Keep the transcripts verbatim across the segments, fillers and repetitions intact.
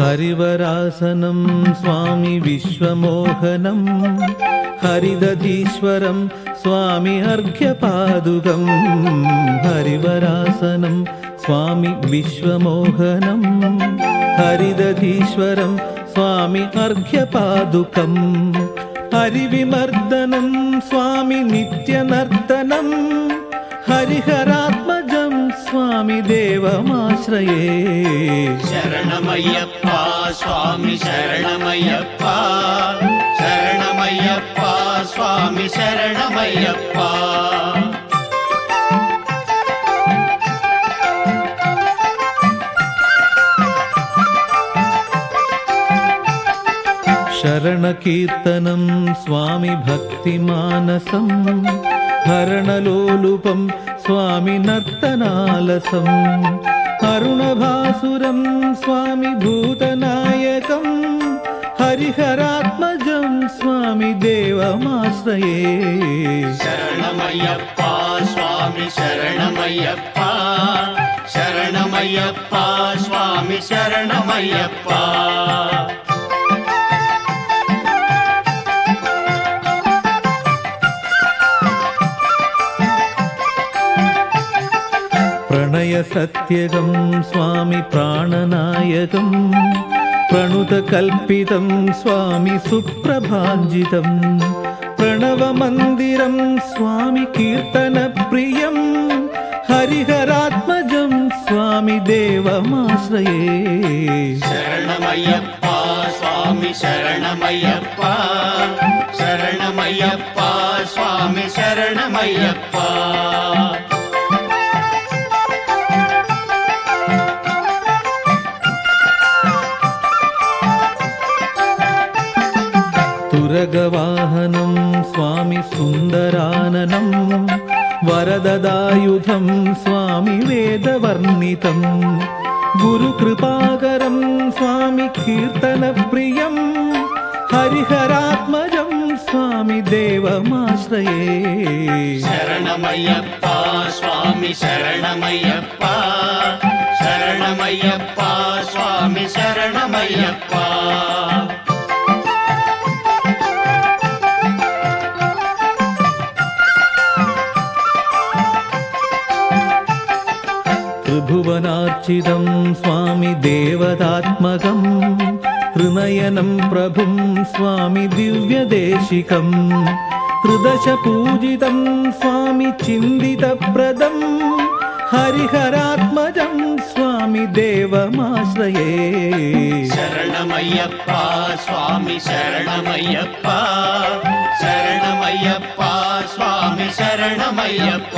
ഹരിവരാസനം സ്വാമി വിശ്വമോഹനം ഹരിദധീശ്വരം സ്വാമി അർഘ്യപാദുകം. ഹരിവരാസനം സ്വാമി വിശ്വമോഹനം ഹരിദധീശ്വരം സ്വാമി അർഘ്യപാദുകം. ഹരിവിമർദ്ദനം സ്വാമി നിത്യനർത്തനം ഹരിഹരാത്മജം സ്വാമി ദേവമാശ്രയേ. ശരണമയ്യപ്പ സ്വാമി ശരണമയ്യപ്പ ശരണമയ്യപ്പ സ്വാമി ശരണമയ്യപ്പ. ശരണകീർത്തനം സ്വാമി ഭക്തിമാനസം ഹരണലോലുപം സ്വാമി നർത്തനാലസം. അരുണഭാസുരം സ്വാമി ഭൂതനായകം ഹരിഹരാത്മജം സ്വാമി ദേവമാശ്രയേ. ശരണമയ്യപ്പ സ്വാമി ശരണമയ്യപ്പ ശരണമയ്യപ്പ സ്വാമി ശരണമയ്യപ്പ. പ്രണയസത്യകം സ്വാമി പ്രാണനായകം പ്രണുതകൽപ്പിതം സ്വാമി സുപ്രഭാഞ്ജിതം. പ്രണവമന്ദിരം സ്വാമി കീർത്തനപ്രിയം ഹരിഹരാത്മജം സ്വാമി ദേവമാശ്രയേ. ശരണമയ്യപ്പ സ്വാമി ശരണമയ്യപ്പ ശരണമയ്യപ്പ സ്വാമി ശരണമയ്യപ്പ. തുരഗവാഹനം സ്വാമി സുന്ദരാനനം വരദദായുധം സ്വാമി വേദവർണിതം. ഗുരുകൃപാകരം സ്വാമി കീർത്തനപ്രിയം ഹരിഹരാത്മജം സ്വാമി ദേവമാശ്രയേ. ശരണമയ്യപ്പ സ്വാമി ശരണമയ്യപ്പ ശരണമയ്യപ്പ സ്വാമി ശരണമയ്യപ്പ. ത്രിഭുവനാർച്ചിതം സ്വാമി ദേവതാത്മകം ത്രിനയനം പ്രഭും സ്വാമി ദിവ്യദേശികം. ത്രിദശപൂജിതം സ്വാമി ചിന്തിതപ്രദം ഹരിഹരാത്മജം സ്വാമി ദേവമാശ്രയേ. ശരണമയ്യപ്പ സ്വാമി ശരണമയ്യപ്പ ശരണമയ്യപ്പ സ്വാമി ശരണമയ്യപ്പ.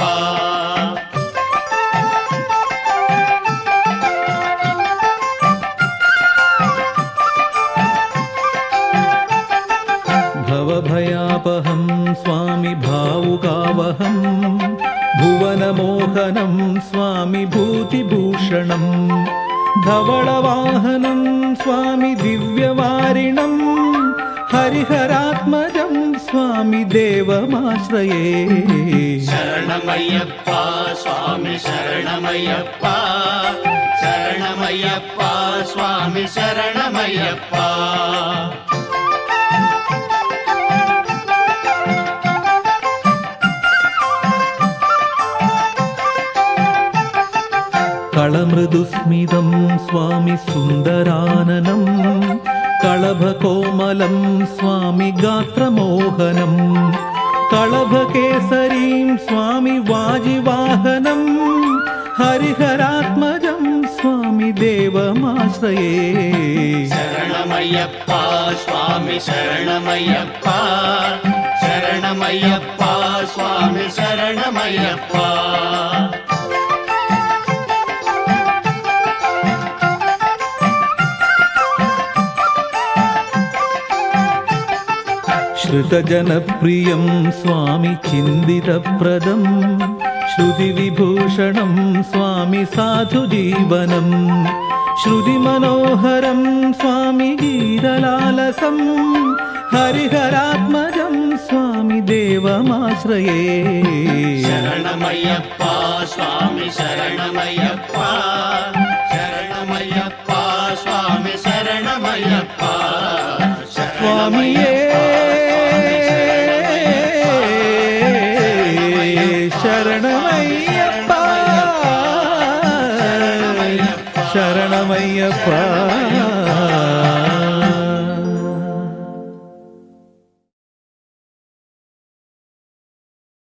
ഭവഭയാപഹം സ്വാമി ഭാവുകാവഹം ഭുവനമോഹനം സ്വാമി ഭൂതിഭൂഷണം. ധവളവാഹനം സ്വാമി ദിവ്യവാരിണം ഹരിഹരാത്മജം സ്വാമി ദേവമാശ്രയേ. ശരണമയ്യപ്പ സ്വാമി ശരണമയ്യപ്പ ശരണമയ്യപ്പ സ്വാമി ശരണമയ്യപ്പ. കളമൃദുസ്മിതം സ്വാമി സുന്ദരാനനം കളഭകോമലം സ്വാമി ഗാത്രമോഹനം. കളഭകേസരീം സ്വാമി വാജിവാഹനം ഹരിഹരാത്മജം സ്വാമി ദേവമാശ്രയേ. ശരണമയ്യപ്പ സ്വാമി ശരണമയ്യപ്പ ശരണമയ്യപ്പ സ്വാമി ശരണമയ്യപ്പ. ശ്രുതജനപ്രിയം സ്വാമി ചിന്തിതപ്രദം ശ്രുതിവിഭൂഷണം സ്വാമി സാധുജീവനം. ശ്രുതിമനോഹരം സ്വാമി ഗീതലാലസം ഹരിഹരാത്മജം സ്വാമി ദേവമാശ്രയേ. ശരണമയ്യപ്പ സ്വാമി ശരണമയ്യപ്പ ശരണമയ്യപ്പ സ്വാമി ശരണ ശരണമയ്യപ്പ